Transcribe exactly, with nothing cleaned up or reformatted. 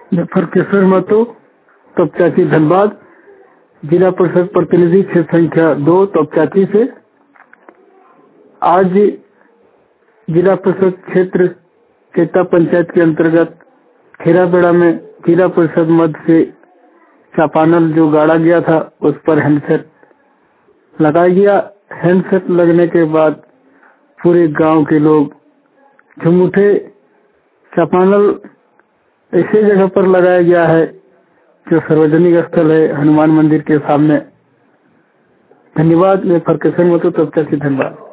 फरकेश्वर महतो, तपचाची धनबाद, जिला परिषद प्रतिनिधि क्षेत्र संख्या दो तपचाची से। आज जिला परिषद क्षेत्र चेता पंचायत के अंतर्गत खेराबेड़ा में जिला परिषद मद से चापानल जो गाड़ा गया था उस पर हैंडसेट लगाया गया। हैंडसेट लगने के बाद पूरे गांव के लोग झूम उठे। चापानल ऐसे जगह पर लगाया गया है जो सार्वजनिक स्थल है, हनुमान मंदिर के सामने। धन्यवाद। मैं फरकेश्वर महतो, तपचाची, धन्यवाद।